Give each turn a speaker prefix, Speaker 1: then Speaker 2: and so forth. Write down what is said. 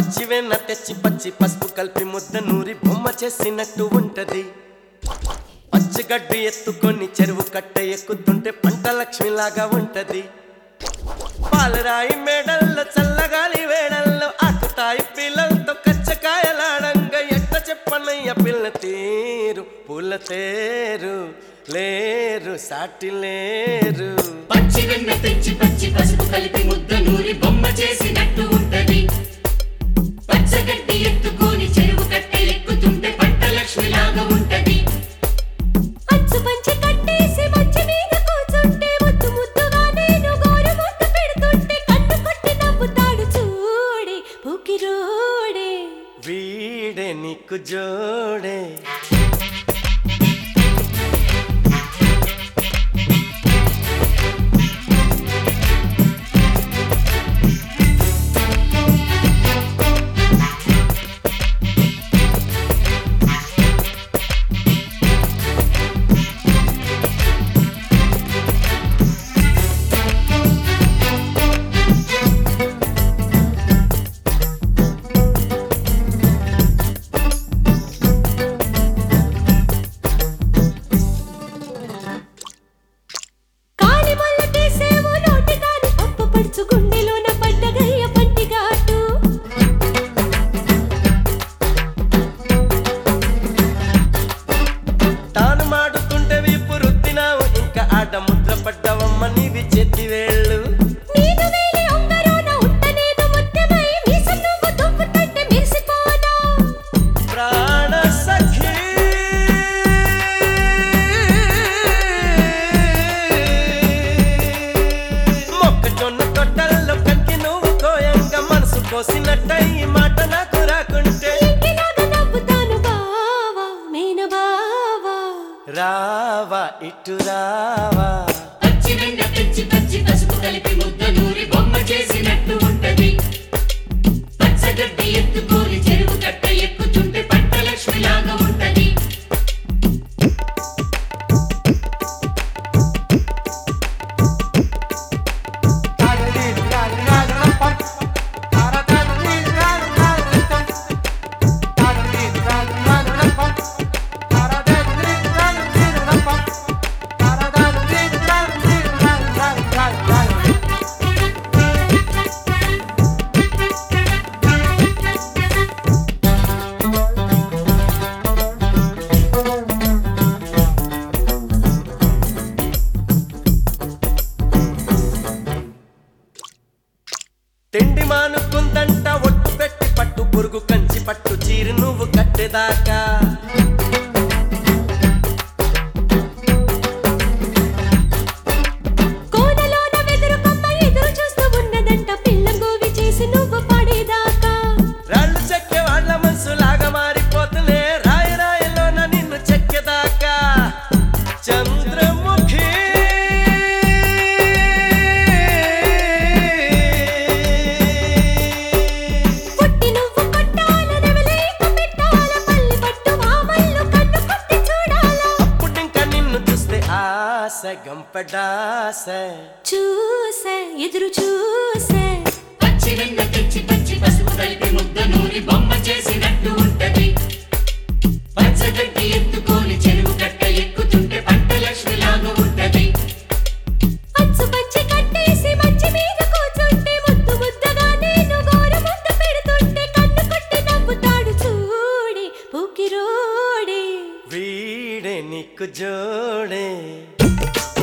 Speaker 1: పచ్చి వెన్న తెచ్చి పచ్చి పసుపు కలిపి ముద్ద నూరి బొమ్మ చేసినట్టు ఉంటది. పచ్చిగడ్డి ఎత్తుకొని చెరువు కట్ట ఎక్కుతుంటే పంట లక్ష్మిలాగా ఉంటది. పాలరాయి మేడల్లో చల్లగాలి వేడల్లో ఆకుతాయి పిల్లలతో కచ్చకాయలాడంగా ఎట్ట చెప్పనయ్య పిల్ల తీరు పూల తేరు లేరు సాటి లేరు.
Speaker 2: పచ్చి వెన్న తెచ్చి పచ్చి పసుపు కలిపి ముద్ద నూరి బొమ్మ చేసినట్టు ఉంటది. పచ్చగడ్డి ఎత్తుకొని చెరువు కట్ట ఎక్కుతుంటే పంట లక్ష్మిలాగా ఉంటది.
Speaker 3: అచ్చు పంచి కట్టేసి మంచి మీద కూర్చుంటే ముద్దు ముద్దుగా నేను గోరు ముద్దు పెడుతుంటే కన్ను కొట్టి నవ్వుతాడు చూడే పూకిరోడే.
Speaker 1: వీడే నీకు జోడే.
Speaker 3: గుండెలోన పడ్డగయ్య పంటిగాటు
Speaker 1: తాను మాడుతుంటే వీపు రుద్దినావు ఇంకా ఆట ముద్ర పడ్డవమ్మ నీవి చేతి వేళ్ళు.
Speaker 3: నేను వేలి ఉంగరోన ఉట్టనేను ముద్దమై మీసం నువ్వు దువ్వుతుంటే మెరిసిపోనా
Speaker 1: ప్రాణ సఖి మొక్కజొన్న తొట్టల్లో కంకి నువ్వు కోయంగా మనసు కోసినట్టయి మాట నాకు రాకుంటే
Speaker 3: ఇంకిలాగా నవ్వుతాను బావా మేన బావా.
Speaker 1: రావా ఇటు రావా.
Speaker 2: పచ్చి వెన్న తెచ్చి పచ్చి పసుపు కలిపి ముద్ద నూరి బొమ్మ చేసినట్టు ఉంటది. పచ్చగడ్డి ఎత్తుకొని చెరువు కట్ట ఎక్కుతుంటే పంట లక్ష్మిలాగా ఉంటది.
Speaker 1: తిండి మానుకుందంట ఒట్టు పెట్టి పట్టు పురుగు కంచి పట్టు చీరు నువ్వు కట్టేదాకా.
Speaker 3: కోనలోన వెదురు కొమ్మ ఎదురు చూస్తూ ఉన్నదంట పిల్ల గోవి చేసి నువ్వు పడేదాకా.
Speaker 1: రాళ్ళు చెక్కే వాళ్ళ మనసులాగా మారిపోతులే రాయి రాయిలోన నిన్ను చెక్కేదాకా. చంద్రముఖి
Speaker 3: పుట్టి నువ్వు కొట్టాల నెమలేక పెట్టాల పల్లి పట్టు మామల్లు కన్ను కొట్టి చూడాల.
Speaker 1: అప్పుడింకా నిన్ను చూస్తే ఆశ గంపడాస.
Speaker 3: చూసే ఎదురు చూసే
Speaker 2: పచ్చి వెన్న తెచ్చి పచ్చి పసుపు కలిపి ముద్ద నూరి బొమ్మ చేసినట్టు ఉంటది. పచ్చగడ్డి ఎత్తుకొని చెరువు కట్ట ఎక్కుతుంటే పంట లక్ష్మిలాగా ఉంటది.
Speaker 3: అచ్చు పంచి కట్టేసి మంచి మీద కూర్చుంటే ముద్దు ముద్దగా నేను గోరు ముద్దు పెడుతుంటే కన్ను కొట్టి నవ్వుతాడు చూడే పూకిరోడే.
Speaker 1: వీడే నీకు జోడే.